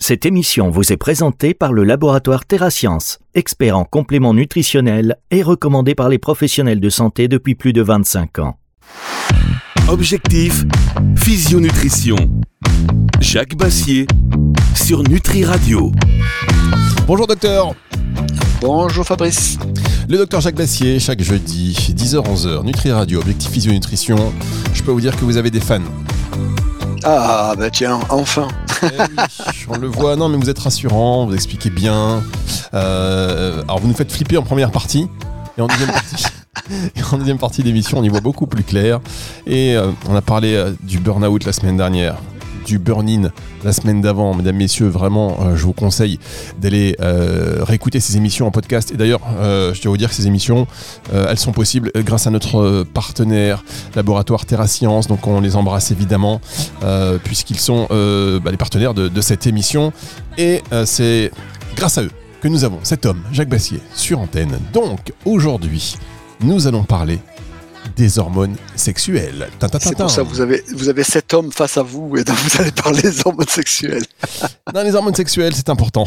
Cette émission vous est présentée par le laboratoire TerraScience, expert en compléments nutritionnels et recommandé par les professionnels de santé depuis plus de 25 ans. Objectif, Physionutrition. Jacques Bassier sur Nutri Radio. Bonjour docteur. Bonjour Fabrice. Le docteur Jacques Bassier, chaque jeudi, 10h-11h, Nutri Radio, Objectif Physionutrition. Je peux vous dire que vous avez des fans. Ah bah tiens, enfin. Oui, on le voit, non mais vous êtes rassurant, vous expliquez bien. Alors vous nous faites flipper en première partie, et en deuxième partie d'émission on y voit beaucoup plus clair. Et on a parlé du burn-out la semaine dernière, du burn-in la semaine d'avant. Mesdames, messieurs, vraiment je vous conseille d'aller réécouter ces émissions en podcast. Et d'ailleurs je dois vous dire que ces émissions elles sont possibles grâce à notre partenaire laboratoire TerraScience. Donc on les embrasse évidemment puisqu'ils sont les partenaires de cette émission. Et c'est grâce à eux que nous avons cet homme, Jacques Bassier, sur antenne. Donc aujourd'hui nous allons parler des hormones sexuelles. C'est pour ça que vous avez cet homme face à vous et donc vous allez parler des hormones sexuelles. Non, les hormones sexuelles, c'est important.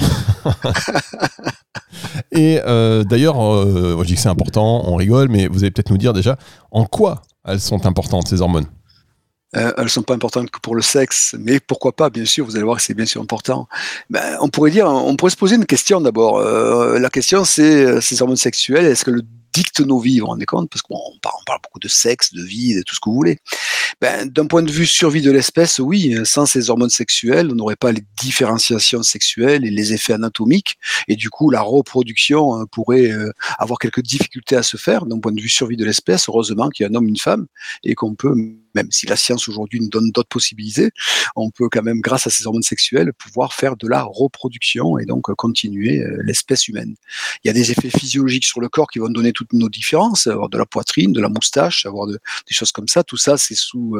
Et d'ailleurs, je dis que c'est important, on rigole, mais vous allez peut-être nous dire déjà en quoi elles sont importantes, ces hormones. Elles ne sont pas importantes que pour le sexe, mais pourquoi pas, bien sûr, vous allez voir que c'est bien sûr important. On pourrait se poser une question d'abord. La question c'est, ces hormones sexuelles, est-ce que le dicte nos vies, vous vous rendez compte? Parce qu'on parle beaucoup de sexe, de vie, de tout ce que vous voulez. D'un point de vue survie de l'espèce, oui, sans ces hormones sexuelles, on n'aurait pas les différenciations sexuelles et les effets anatomiques, et du coup, la reproduction pourrait avoir quelques difficultés à se faire. D'un point de vue survie de l'espèce, heureusement qu'il y a un homme et une femme, et qu'on peut, même si la science aujourd'hui nous donne d'autres possibilités, on peut quand même, grâce à ces hormones sexuelles, pouvoir faire de la reproduction et donc continuer l'espèce humaine. Il y a des effets physiologiques sur le corps qui vont donner toutes nos différences, avoir de la poitrine, de la moustache, avoir des choses comme ça. Tout ça, c'est sous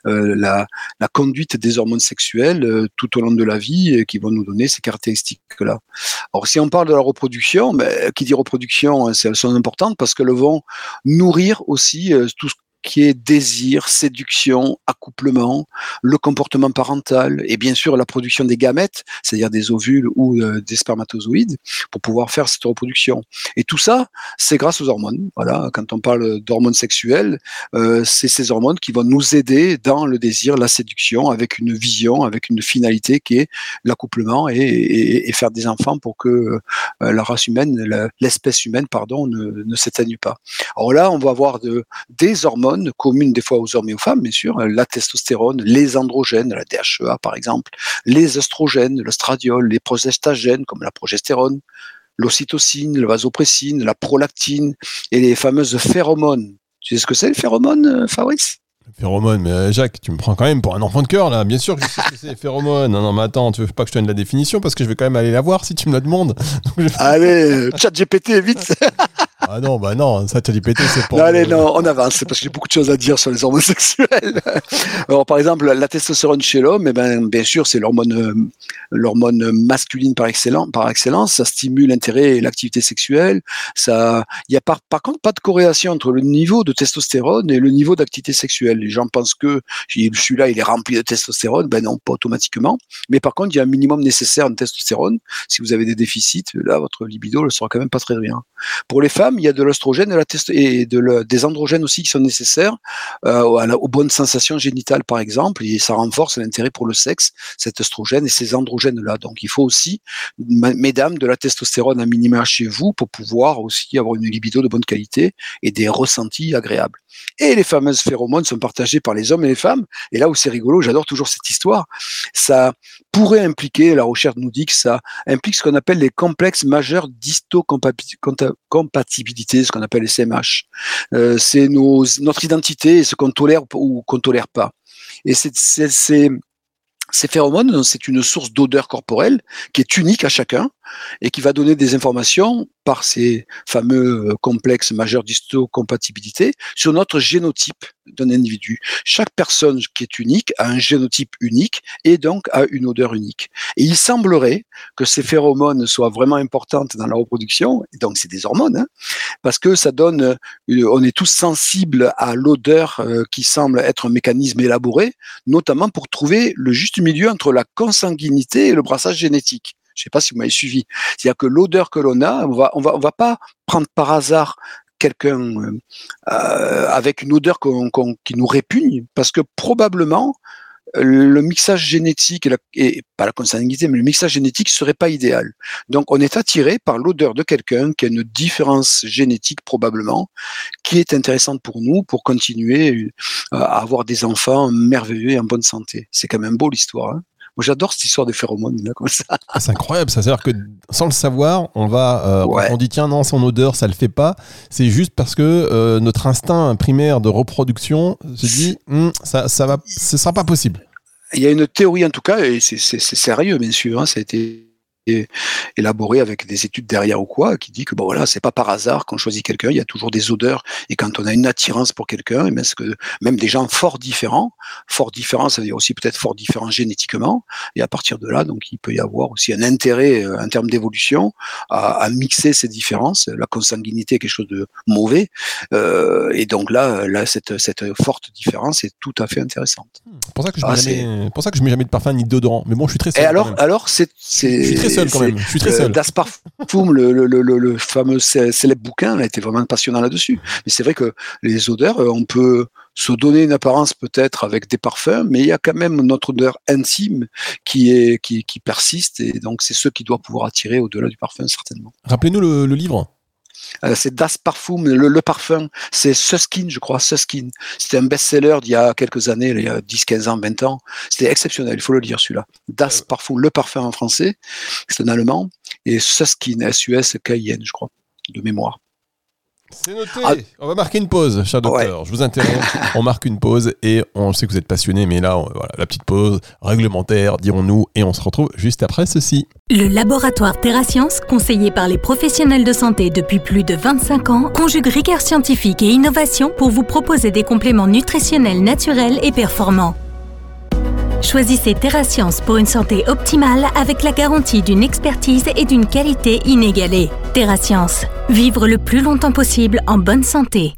la conduite des hormones sexuelles tout au long de la vie qui vont nous donner ces caractéristiques-là. Alors, si on parle de la reproduction, qui dit reproduction, elles sont importantes parce qu'elles vont nourrir aussi tout ce qui est désir, séduction, accouplement, le comportement parental et bien sûr la production des gamètes, c'est-à-dire des ovules ou des spermatozoïdes, pour pouvoir faire cette reproduction. Et tout ça, c'est grâce aux hormones. Voilà, quand on parle d'hormones sexuelles, c'est ces hormones qui vont nous aider dans le désir, la séduction, avec une vision, avec une finalité qui est l'accouplement et faire des enfants pour que la race humaine, l'espèce humaine, ne s'éteigne pas. Alors là, on va avoir des hormones communes des fois aux hommes et aux femmes, bien sûr, la testostérone, les androgènes, la DHEA par exemple, les œstrogènes, l'œstradiol, les progestagènes comme la progestérone, l'ocytocine, le vasopressine, la prolactine et les fameuses phéromones. Tu sais ce que c'est les phéromones, Fabrice ? Phéromones, mais Jacques, tu me prends quand même pour un enfant de cœur là. Bien sûr que je sais ce que c'est les phéromones. Non, mais attends, tu veux pas que je te donne la définition parce que je vais quand même aller la voir si tu me la demandes. Allez, ChatGPT, vite. Ah non, ça ChatGPT c'est pour... Non, allez, on avance, c'est parce que j'ai beaucoup de choses à dire sur les hormones sexuelles. Alors, par exemple, la testostérone chez l'homme, bien sûr, c'est l'hormone masculine par excellence. Ça stimule l'intérêt et l'activité sexuelle. Il y a par contre pas de corrélation entre le niveau de testostérone et le niveau d'activité sexuelle. Les gens pensent que celui-là, il est rempli de testostérone. Non, pas automatiquement. Mais par contre, il y a un minimum nécessaire de testostérone. Si vous avez des déficits, là, votre libido ne sera quand même pas très bien. Pour les femmes, il y a de l'œstrogène et des androgènes aussi qui sont nécessaires aux bonnes sensations génitales, par exemple, et ça renforce l'intérêt pour le sexe, cet œstrogène et ces androgènes-là. Donc, il faut aussi, mesdames, de la testostérone à minima chez vous pour pouvoir aussi avoir une libido de bonne qualité et des ressentis agréables. Et les fameuses phéromones sont partagées par les hommes et les femmes. Et là où c'est rigolo, j'adore toujours cette histoire, ça pourrait impliquer, la recherche nous dit que ça implique ce qu'on appelle les complexes majeurs d'histocompatibilité, ce qu'on appelle les CMH. C'est notre identité, ce qu'on tolère ou qu'on tolère pas. Et ces phéromones, c'est une source d'odeur corporelle qui est unique à chacun. et qui va donner des informations par ces fameux complexes majeurs d'histocompatibilité sur notre génotype d'un individu. Chaque personne qui est unique a un génotype unique et donc a une odeur unique. Et il semblerait que ces phéromones soient vraiment importantes dans la reproduction, et donc c'est des hormones, hein, parce que ça donne, on est tous sensibles à l'odeur qui semble être un mécanisme élaboré, notamment pour trouver le juste milieu entre la consanguinité et le brassage génétique. Je ne sais pas si vous m'avez suivi. C'est-à-dire que l'odeur que l'on a, on va pas prendre par hasard quelqu'un avec une odeur qui nous répugne, parce que probablement le mixage génétique et pas la consanguinité, mais le mixage génétique serait pas idéal. Donc on est attiré par l'odeur de quelqu'un qui a une différence génétique probablement, qui est intéressante pour nous pour continuer à avoir des enfants merveilleux et en bonne santé. C'est quand même beau l'histoire, hein. Moi, j'adore cette histoire des phéromones, là, comme ça. Ah, c'est incroyable, ça. C'est-à-dire que sans le savoir, on va, quand on dit tiens, non, son odeur, ça le fait pas. C'est juste parce que notre instinct primaire de reproduction se dit ce sera pas possible. Il y a une théorie, en tout cas, et c'est sérieux, bien sûr, hein, ça a été élaboré avec des études derrière ou quoi, qui dit que bon voilà, c'est pas par hasard qu'on choisit quelqu'un, il y a toujours des odeurs, et quand on a une attirance pour quelqu'un, et est-ce que même des gens fort différents, ça veut dire aussi peut-être fort différents génétiquement, et à partir de là, donc il peut y avoir aussi un intérêt en termes d'évolution à mixer ces différences. La consanguinité est quelque chose de mauvais, et donc là cette forte différence est tout à fait intéressante. C'est pour ça que je mets jamais de parfum ni de déodorant, mais bon, je suis très seul. Et alors je suis très seul quand même. Je suis très seul. Das Parfum, le fameux célèbre bouquin, a été vraiment passionnant là-dessus. Mais c'est vrai que les odeurs, on peut se donner une apparence peut-être avec des parfums, mais il y a quand même notre odeur intime qui persiste, et donc c'est ce qui doit pouvoir attirer au-delà du parfum, certainement. Rappelez-nous le livre. C'est Das Parfum, le parfum, c'est Susskind, je crois, Susskind. C'était un best-seller d'il y a quelques années, il y a 10, 15 ans, 20 ans. C'était exceptionnel, il faut le lire celui-là. Das Parfum, le parfum en français, c'est un allemand, et Susskind, S-U-S-K-I-N, je crois, de mémoire. C'est noté. On va marquer une pause, cher docteur. Ouais. Je vous interromps. On marque une pause et on sait que vous êtes passionné, mais là, voilà, la petite pause réglementaire, dirons-nous, et on se retrouve juste après ceci. Le laboratoire TerraScience, conseillé par les professionnels de santé depuis plus de 25 ans, conjugue rigueur scientifique et innovation pour vous proposer des compléments nutritionnels naturels et performants. Choisissez TerraScience pour une santé optimale avec la garantie d'une expertise et d'une qualité inégalée. TerraScience, vivre le plus longtemps possible en bonne santé.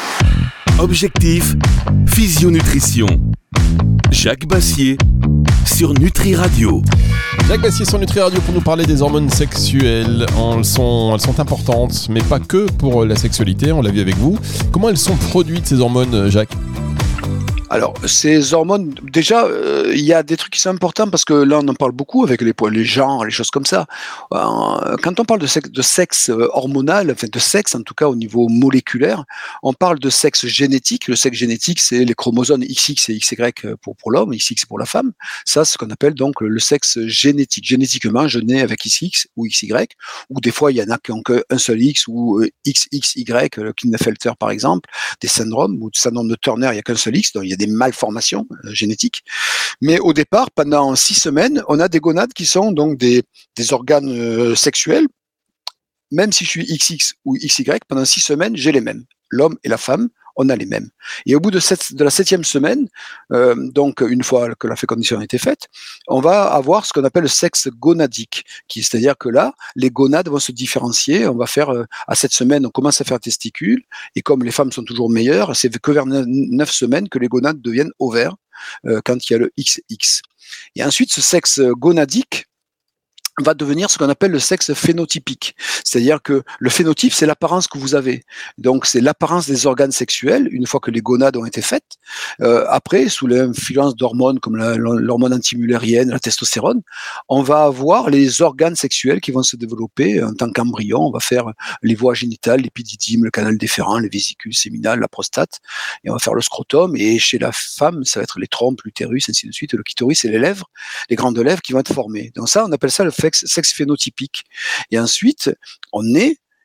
Objectif, physionutrition. Jacques Bassier sur Nutri Radio. Jacques Bassier sur Nutri Radio pour nous parler des hormones sexuelles. Elles sont importantes, mais pas que pour la sexualité, on l'a vu avec vous. Comment elles sont produites, ces hormones, Jacques ? Alors, ces hormones, déjà, il y a des trucs qui sont importants parce que là, on en parle beaucoup avec les genres, les choses comme ça. Quand on parle de sexe hormonal, enfin de sexe en tout cas au niveau moléculaire, on parle de sexe génétique. Le sexe génétique, c'est les chromosomes XX et XY pour l'homme, XX pour la femme. Ça, c'est ce qu'on appelle donc le sexe génétique. Génétiquement, je nais avec XX ou XY, ou des fois, il y en a qui ont qu'un seul X ou XXY, le Klinefelter par exemple, des syndromes, ou le syndrome de Turner, il n'y a qu'un seul X, donc il y a des malformations génétiques. Mais au départ, pendant 6 semaines, on a des gonades qui sont donc des organes sexuels. Même si je suis XX ou XY, pendant 6 semaines, j'ai les mêmes. L'homme et la femme, on a les mêmes. Et au bout de la 7e semaine, donc une fois que la fécondation a été faite, on va avoir ce qu'on appelle le sexe gonadique, c'est-à-dire que là, les gonades vont se différencier. On va faire, à cette semaine, on commence à faire testicules, et comme les femmes sont toujours meilleures, c'est que vers 9 semaines que les gonades deviennent ovaires, quand il y a le XX. Et ensuite, ce sexe gonadique va devenir ce qu'on appelle le sexe phénotypique. C'est-à-dire que le phénotype, c'est l'apparence que vous avez. Donc, c'est l'apparence des organes sexuels, une fois que les gonades ont été faites. Après, sous l'influence d'hormones comme l'hormone antimullérienne, la testostérone, on va avoir les organes sexuels qui vont se développer en tant qu'embryon. On va faire les voies génitales, l'épididyme, le canal déférent, les vésicules séminales, la prostate, et on va faire le scrotum. Et chez la femme, ça va être les trompes, l'utérus, ainsi de suite. Le clitoris et les lèvres, les grandes lèvres qui vont être formées. Donc ça, on appelle ça le sexe phénotypique. Et ensuite, on naît,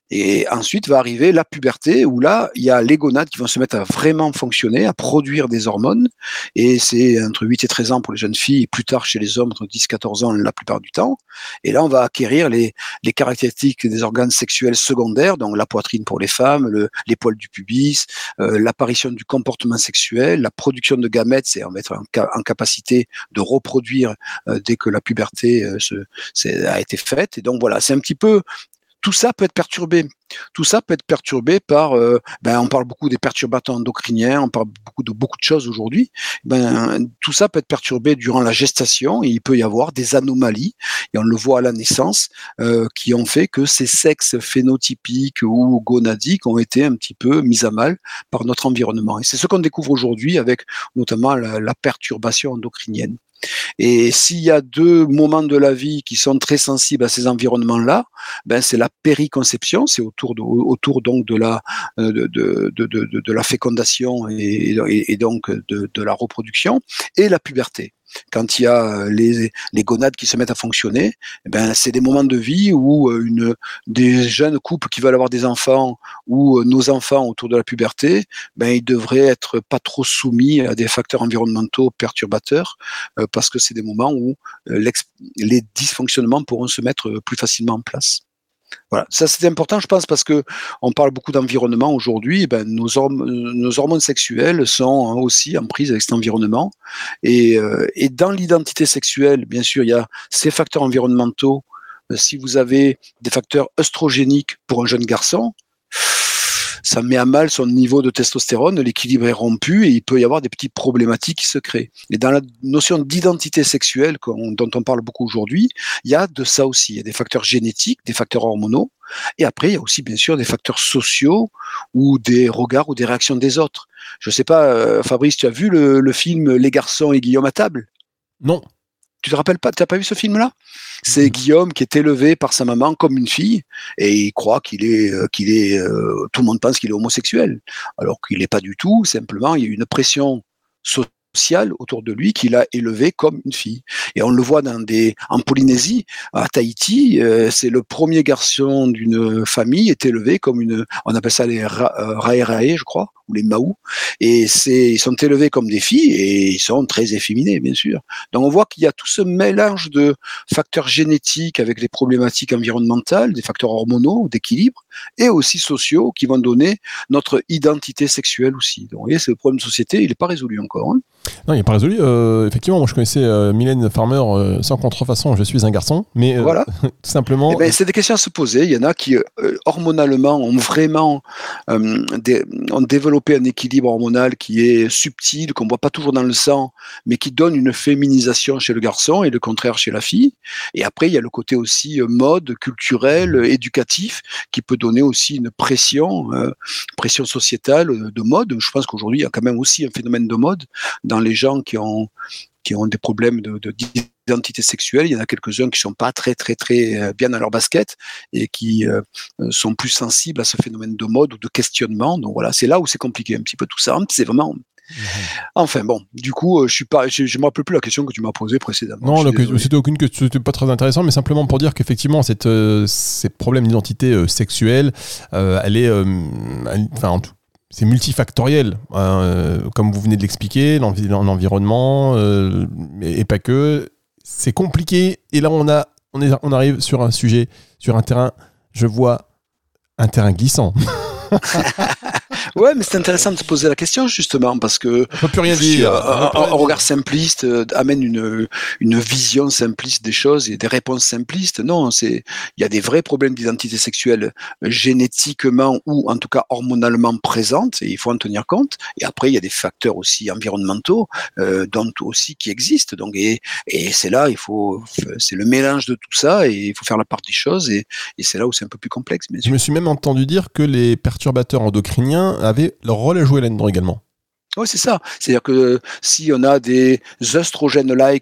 Et ensuite va arriver la puberté, où là, il y a les gonades qui vont se mettre à vraiment fonctionner, à produire des hormones. Et c'est entre 8 et 13 ans pour les jeunes filles, et plus tard chez les hommes, entre 10 et 14 ans la plupart du temps. Et là, on va acquérir les caractéristiques des organes sexuels secondaires, donc la poitrine pour les femmes, les poils du pubis, l'apparition du comportement sexuel, la production de gamètes, c'est on va être en capacité de reproduire dès que la puberté a été faite. Et donc voilà, c'est un petit peu... Tout ça peut être perturbé. Tout ça peut être perturbé par, on parle beaucoup des perturbateurs endocriniens, on parle beaucoup de choses aujourd'hui. Tout ça peut être perturbé durant la gestation et il peut y avoir des anomalies, et on le voit à la naissance, qui ont fait que ces sexes phénotypiques ou gonadiques ont été un petit peu mis à mal par notre environnement. Et c'est ce qu'on découvre aujourd'hui avec notamment la perturbation endocrinienne. Et s'il y a 2 moments de la vie qui sont très sensibles à ces environnements-là, c'est la périconception, c'est autour donc de la fécondation et donc de la reproduction, et la puberté. Quand il y a les gonades qui se mettent à fonctionner, c'est des moments de vie où des jeunes couples qui veulent avoir des enfants, ou nos enfants autour de la puberté, ils devraient être pas trop soumis à des facteurs environnementaux perturbateurs, parce que c'est des moments où les dysfonctionnements pourront se mettre plus facilement en place. Voilà, ça c'est important, je pense, parce que on parle beaucoup d'environnement aujourd'hui. Nos hormones sexuelles sont aussi en prise avec cet environnement. Et dans l'identité sexuelle, bien sûr, il y a ces facteurs environnementaux. Si vous avez des facteurs œstrogéniques pour un jeune garçon, ça met à mal son niveau de testostérone, l'équilibre est rompu et il peut y avoir des petites problématiques qui se créent. Et dans la notion d'identité sexuelle dont on parle beaucoup aujourd'hui, il y a de ça aussi. Il y a des facteurs génétiques, des facteurs hormonaux, et après il y a aussi bien sûr des facteurs sociaux ou des regards ou des réactions des autres. Je ne sais pas, Fabrice, tu as vu le film Les garçons et Guillaume à table ? Non. Tu te rappelles pas, tu n'as pas vu ce film-là ? C'est Guillaume qui est élevé par sa maman comme une fille et il croit qu'il est tout le monde pense qu'il est homosexuel, alors qu'il n'est pas du tout. Simplement, il y a une pression sociale autour de lui qui l'a élevé comme une fille. Et on le voit en Polynésie, à Tahiti, c'est le premier garçon d'une famille est élevé comme on appelle ça les rae, je crois, ou les Maous, et ils sont élevés comme des filles et ils sont très efféminés, bien sûr. Donc on voit qu'il y a tout ce mélange de facteurs génétiques avec des problématiques environnementales, des facteurs hormonaux, d'équilibre, et aussi sociaux qui vont donner notre identité sexuelle aussi. Donc vous voyez, c'est le problème de société, il n'est pas résolu encore. Hein. Non, il n'est pas résolu. Effectivement, moi je connaissais Mylène Farmer sans contrefaçon, je suis un garçon, mais voilà. Tout simplement... c'est des questions à se poser. Il y en a qui, hormonalement, ont vraiment ont développé un équilibre hormonal qui est subtil, qu'on ne voit pas toujours dans le sang, mais qui donne une féminisation chez le garçon et le contraire chez la fille. Et après, il y a le côté aussi mode, culturel, éducatif, qui peut donner aussi une pression sociétale de mode. Je pense qu'aujourd'hui, il y a quand même aussi un phénomène de mode dans les gens qui ont des problèmes d'identité sexuelle. Il y en a quelques-uns qui ne sont pas très, très, très bien dans leur basket et qui sont plus sensibles à ce phénomène de mode ou de questionnement. Donc voilà, c'est là où c'est compliqué un petit peu tout ça. C'est vraiment... Enfin bon, du coup, je me rappelle plus la question que tu m'as posée précédemment. Non, c'était pas très intéressant, mais simplement pour dire qu'effectivement, ces problèmes d'identité sexuelle, c'est multifactoriel, comme vous venez de l'expliquer, l'environnement, et pas que. C'est compliqué, et là on arrive sur un sujet, sur un terrain, je vois un terrain glissant. Ouais, mais c'est intéressant de se poser la question justement parce que on peut plus rien dire. Un regard simpliste amène une vision simpliste des choses et des réponses simplistes. Non, il y a des vrais problèmes d'identité sexuelle génétiquement ou en tout cas hormonalement présentes et il faut en tenir compte. Et après, il y a des facteurs aussi environnementaux dont aussi qui existent. Donc et c'est là, c'est le mélange de tout ça et il faut faire la part des choses et c'est là où c'est un peu plus complexe. Je me suis même entendu dire que les perturbateurs endocriniens avaient leur rôle à jouer là-dedans également. Oui, c'est ça. C'est-à-dire que si on a des œstrogènes-like,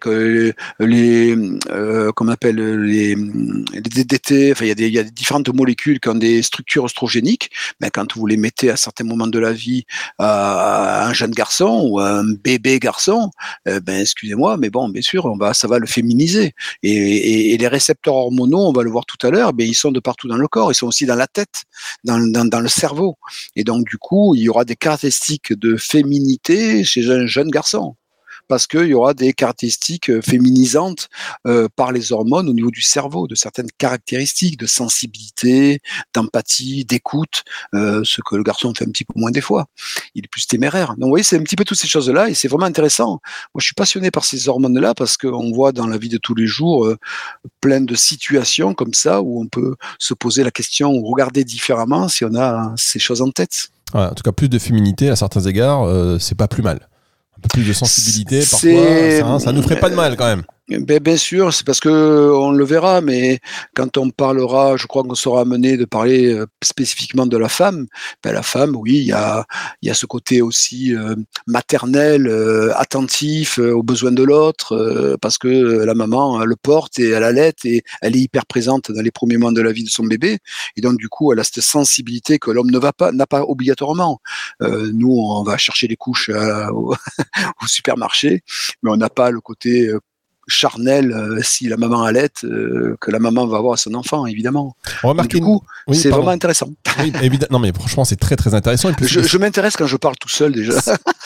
qu'on appelle les DDT, enfin, il y a des différentes molécules qui ont des structures œstrogéniques, mais quand vous les mettez à certains moments de la vie à un jeune garçon ou à un bébé garçon, excusez-moi, mais bon, bien sûr, ça va le féminiser. Et les récepteurs hormonaux, on va le voir tout à l'heure, ils sont de partout dans le corps, ils sont aussi dans la tête, dans le cerveau. Et donc, du coup, il y aura des caractéristiques de féminité chez un jeune garçon, parce qu'il y aura des caractéristiques féminisantes par les hormones au niveau du cerveau, de certaines caractéristiques de sensibilité, d'empathie, d'écoute, ce que le garçon fait un petit peu moins des fois. Il est plus téméraire. Donc vous voyez, c'est un petit peu toutes ces choses-là, et c'est vraiment intéressant. Moi, je suis passionné par ces hormones-là, parce qu'on voit dans la vie de tous les jours plein de situations comme ça, où on peut se poser la question ou regarder différemment si on a ces choses en tête. Ouais, en tout cas, plus de féminité à certains égards, c'est pas plus mal. Un peu plus de sensibilité, parfois, ça nous ferait pas de mal quand même. Bien sûr, c'est parce que on le verra, mais quand on parlera, je crois qu'on sera amené de parler spécifiquement de la femme. La femme, oui, il y a ce côté aussi maternel, attentif aux besoins de l'autre, parce que la maman elle le porte et elle allait et elle est hyper présente dans les premiers mois de la vie de son bébé, et donc du coup elle a cette sensibilité que l'homme n'a pas obligatoirement. Nous, on va chercher les couches au supermarché, mais on n'a pas le côté charnel si la maman allait que la maman va avoir à son enfant, évidemment. Du coup, c'est vraiment intéressant. Oui, évidemment. Non, mais franchement, c'est très très intéressant. Et puis, je m'intéresse quand je parle tout seul déjà.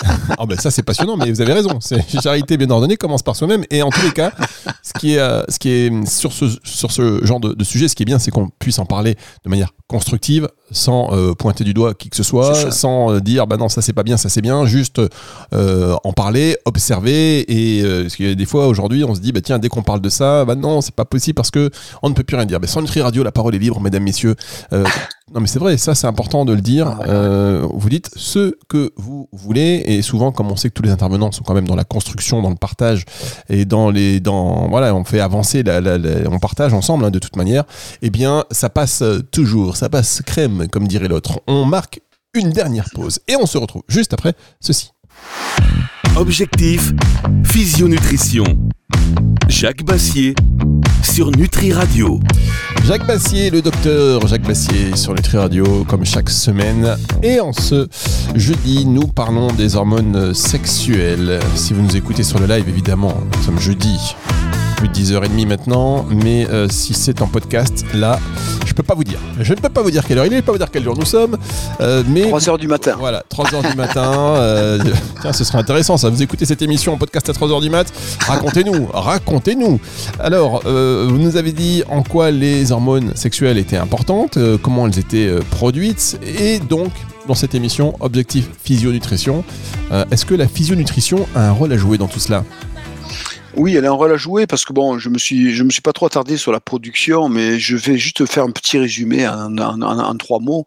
Ça c'est passionnant, mais vous avez raison. Charité bien ordonnée commence par soi-même. Et en tous les cas, ce qui est sur ce genre de sujet, ce qui est bien, c'est qu'on puisse en parler de manière constructive, sans pointer du doigt qui que ce soit, sans dire non, ça c'est pas bien, ça c'est bien, juste en parler, observer. Et parce qu'il y a des fois aujourd'hui, on se dit tiens, dès qu'on parle de ça, non, c'est pas possible parce que on ne peut plus rien dire. Sans Nutri Radio, la parole est libre, mesdames, messieurs. Non, mais c'est vrai, ça c'est important de le dire. Vous dites ce que vous voulez, et souvent, comme on sait que tous les intervenants sont quand même dans la construction, dans le partage et on fait avancer, on partage ensemble de toute manière. Eh bien, ça passe toujours, ça passe crème, comme dirait l'autre. On marque une dernière pause et on se retrouve juste après ceci. Objectif Physionutrition. Jacques Bassier sur Nutri Radio. Jacques Bassier, le docteur Jacques Bassier sur Nutri Radio, comme chaque semaine. Et en ce jeudi, nous parlons des hormones sexuelles. Si vous nous écoutez sur le live, évidemment, nous sommes jeudi, plus de 10h30 maintenant. Mais si c'est en podcast, là, je ne peux pas vous dire. Je ne peux pas vous dire quelle heure il est, je ne peux pas vous dire quel jour nous sommes. Mais 3h du matin. Voilà, 3h du matin. Tiens, ce serait intéressant ça. Vous écoutez cette émission en podcast à 3h du mat. Racontez-nous. Alors, vous nous avez dit en quoi les hormones sexuelles étaient importantes, comment elles étaient produites, et donc dans cette émission Objectif Physionutrition, est-ce que la physionutrition a un rôle à jouer dans tout cela ? Oui, elle a un rôle à jouer parce que je me suis pas trop attardé sur la production, mais je vais juste faire un petit résumé en 3 mots.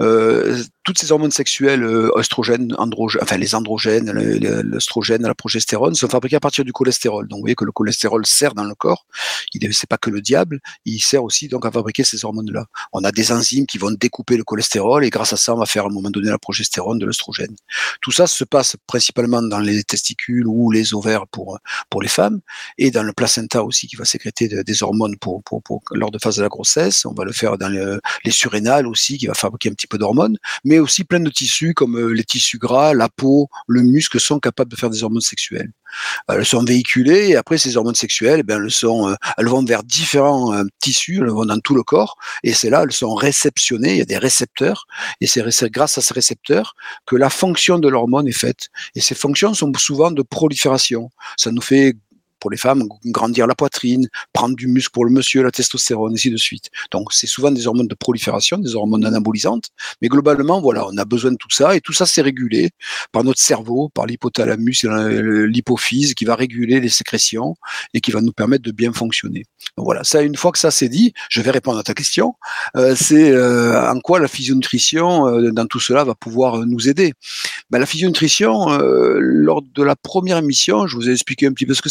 Toutes ces hormones sexuelles, œstrogènes, les androgènes, l'œstrogène, la progestérone, sont fabriquées à partir du cholestérol. Donc vous voyez que le cholestérol sert dans le corps. C'est pas que le diable, il sert aussi donc à fabriquer ces hormones-là. On a des enzymes qui vont découper le cholestérol et grâce à ça, on va faire à un moment donné la progestérone, de l'œstrogène. Tout ça se passe principalement dans les testicules ou les ovaires pour les femmes, et dans le placenta aussi qui va sécréter des hormones pour lors de phase de la grossesse. On va le faire dans les surrénales aussi qui va fabriquer un petit peu d'hormones, mais aussi plein de tissus comme les tissus gras, la peau, le muscle sont capables de faire des hormones sexuelles. Elles sont véhiculées et après ces hormones sexuelles, elles vont vers différents tissus, elles vont dans tout le corps et c'est là elles sont réceptionnées. Il y a des récepteurs et c'est grâce à ces récepteurs que la fonction de l'hormone est faite. Et ces fonctions sont souvent de prolifération. Ça nous fait pour les femmes, grandir la poitrine, prendre du muscle pour le monsieur, la testostérone, ainsi de suite. Donc, c'est souvent des hormones de prolifération, des hormones anabolisantes. Mais globalement, voilà, on a besoin de tout ça. Et tout ça, c'est régulé par notre cerveau, par l'hypothalamus et l'hypophyse qui va réguler les sécrétions et qui va nous permettre de bien fonctionner. Donc voilà, ça, une fois que ça c'est dit, je vais répondre à ta question. C'est en quoi la physionutrition, dans tout cela, va pouvoir nous aider. La physionutrition, lors de la première émission, je vous ai expliqué un petit peu ce que c'était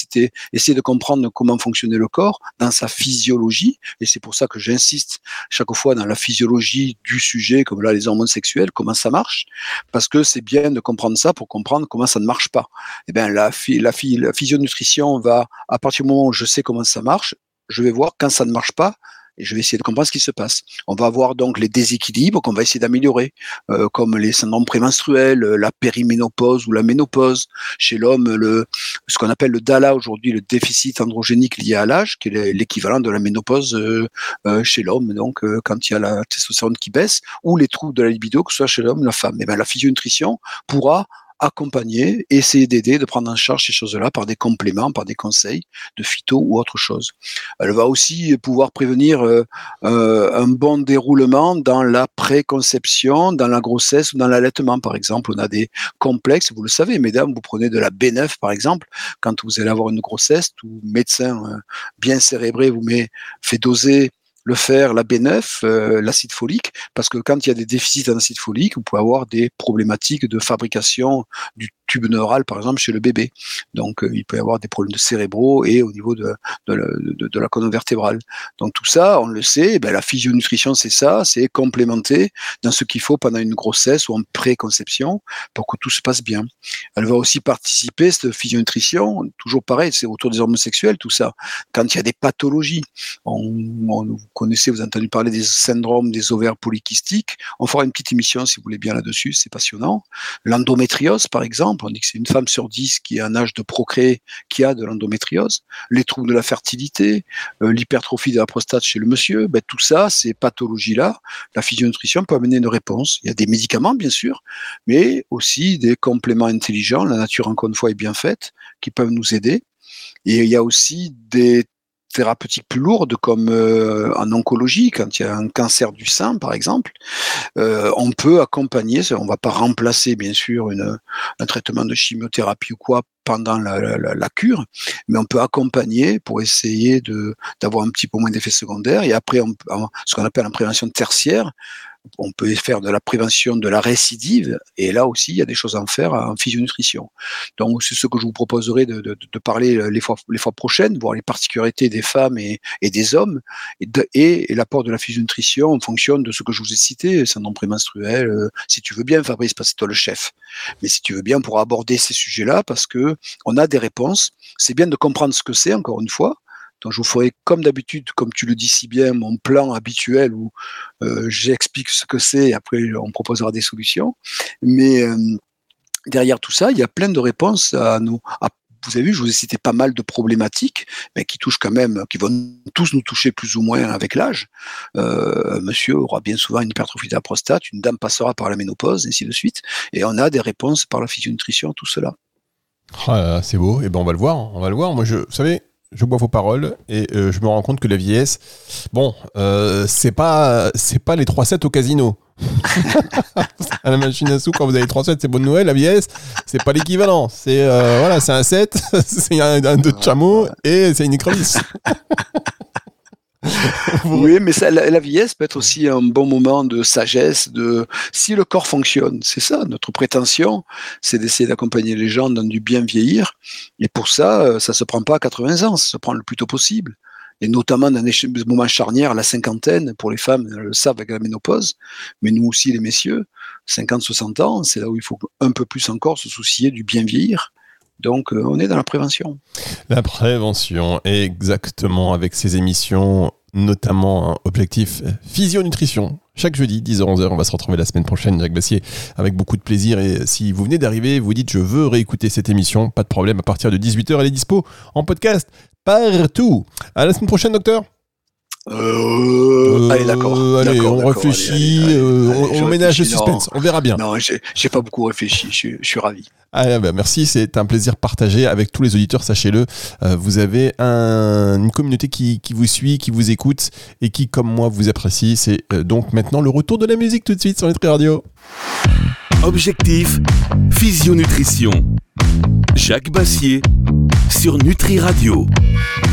c'était essayer de comprendre comment fonctionnait le corps dans sa physiologie, et c'est pour ça que j'insiste chaque fois dans la physiologie du sujet, comme là les hormones sexuelles, comment ça marche, parce que c'est bien de comprendre ça pour comprendre comment ça ne marche pas. Eh bien, la physionutrition va, à partir du moment où je sais comment ça marche, je vais voir quand ça ne marche pas, et je vais essayer de comprendre ce qui se passe. On va avoir donc les déséquilibres qu'on va essayer d'améliorer, comme les syndromes prémenstruels, la périménopause ou la ménopause. Chez l'homme, ce qu'on appelle le DALA aujourd'hui, le déficit androgénique lié à l'âge, qui est l'équivalent de la ménopause chez l'homme, donc quand il y a la testostérone qui baisse, ou les troubles de la libido, que ce soit chez l'homme ou la femme. Et bien, la physionutrition pourra accompagner, essayer d'aider, de prendre en charge ces choses-là par des compléments, par des conseils de phyto ou autre chose. Elle va aussi pouvoir prévenir un bon déroulement dans la préconception, dans la grossesse ou dans l'allaitement, par exemple. On a des complexes, vous le savez, mesdames, vous prenez de la B9, par exemple, quand vous allez avoir une grossesse, tout médecin bien cérébré vous fait doser le fer, la B9, l'acide folique, parce que quand il y a des déficits en acide folique, vous pouvez avoir des problématiques de fabrication du tube neural, par exemple, chez le bébé. Donc, il peut y avoir des problèmes de cérébraux et au niveau de la colonne vertébrale. Donc, tout ça, on le sait, la physionutrition, c'est ça, c'est complémenter dans ce qu'il faut pendant une grossesse ou en préconception pour que tout se passe bien. Elle va aussi participer, cette physionutrition, toujours pareil, c'est autour des hormones sexuelles, tout ça. Quand il y a des pathologies, vous connaissez, vous avez entendu parler des syndromes des ovaires polykystiques. On fera une petite émission, si vous voulez bien, là-dessus, c'est passionnant. L'endométriose, par exemple, on dit que c'est une femme sur 10 qui a un âge de procréer qui a de l'endométriose. Les troubles de la fertilité, l'hypertrophie de la prostate chez le monsieur, tout ça, ces pathologies-là, la physionutrition peut amener une réponse. Il y a des médicaments, bien sûr, mais aussi des compléments intelligents. La nature, encore une fois, est bien faite, qui peuvent nous aider. Et il y a aussi des thérapeutiques plus lourdes comme en oncologie, quand il y a un cancer du sein par exemple, on peut accompagner, on ne va pas remplacer bien sûr un traitement de chimiothérapie ou quoi pendant la cure, mais on peut accompagner pour essayer d'avoir un petit peu moins d'effets secondaires, et après ce qu'on appelle en prévention tertiaire, on peut faire de la prévention de la récidive, et là aussi il y a des choses à en faire en physionutrition. Donc c'est ce que je vous proposerai de parler les fois prochaines, voir les particularités des femmes et des hommes, et l'apport de la physionutrition en fonction de ce que je vous ai cité, syndrome prémenstruel, si tu veux bien Fabrice, parce que c'est toi le chef, mais si tu veux bien on pourra aborder ces sujets-là, parce que on a des réponses. C'est bien de comprendre ce que c'est, encore une fois. Donc je vous ferai comme d'habitude, comme tu le dis si bien, mon plan habituel où j'explique ce que c'est, et après on proposera des solutions. Mais derrière tout ça, il y a plein de réponses à nous. Vous avez vu, je vous ai cité pas mal de problématiques, mais qui touchent quand même, qui vont tous nous toucher plus ou moins avec l'âge. Monsieur aura bien souvent une hypertrophie de la prostate, une dame passera par la ménopause, et ainsi de suite. Et on a des réponses par la physionutrition à tout cela. Ah, c'est beau. Et on va le voir. Moi, vous savez, je bois vos paroles et je me rends compte que la vieillesse, c'est pas les 3-7 au casino. À la machine à sous, quand vous avez 3-7, c'est bonne nouvelle. La vieillesse, c'est pas l'équivalent. C'est c'est un 7, c'est un 2 de chameau et c'est une écrevisse. Oui, mais ça, la vieillesse peut être aussi un bon moment de sagesse, si le corps fonctionne. C'est ça, notre prétention, c'est d'essayer d'accompagner les gens dans du bien vieillir. Et pour ça, ça se prend pas à 80 ans, ça se prend le plus tôt possible. Et notamment dans des moments charnières, la cinquantaine, pour les femmes, elles le savent avec la ménopause, mais nous aussi les messieurs, 50-60 ans, c'est là où il faut un peu plus encore se soucier du bien vieillir. Donc, on est dans la prévention. La prévention, exactement, avec ces émissions, notamment Objectif Physionutrition. Chaque jeudi, 10h-11h, on va se retrouver la semaine prochaine, Jacques Bassier, avec beaucoup de plaisir. Et si vous venez d'arriver, vous dites « Je veux réécouter cette émission », pas de problème, à partir de 18h, elle est dispo en podcast partout. À la semaine prochaine, docteur. Allez, d'accord. Allez, d'accord, on réfléchit, on ménage le suspense, on verra bien. Non, j'ai pas beaucoup réfléchi, je suis ravi. Merci, c'est un plaisir partagé avec tous les auditeurs, sachez-le. Vous avez une communauté qui vous suit, qui vous écoute et qui, comme moi, vous apprécie. C'est donc maintenant le retour de la musique tout de suite sur Nutri Radio. Objectif Physionutrition. Jacques Bassier sur Nutri Radio.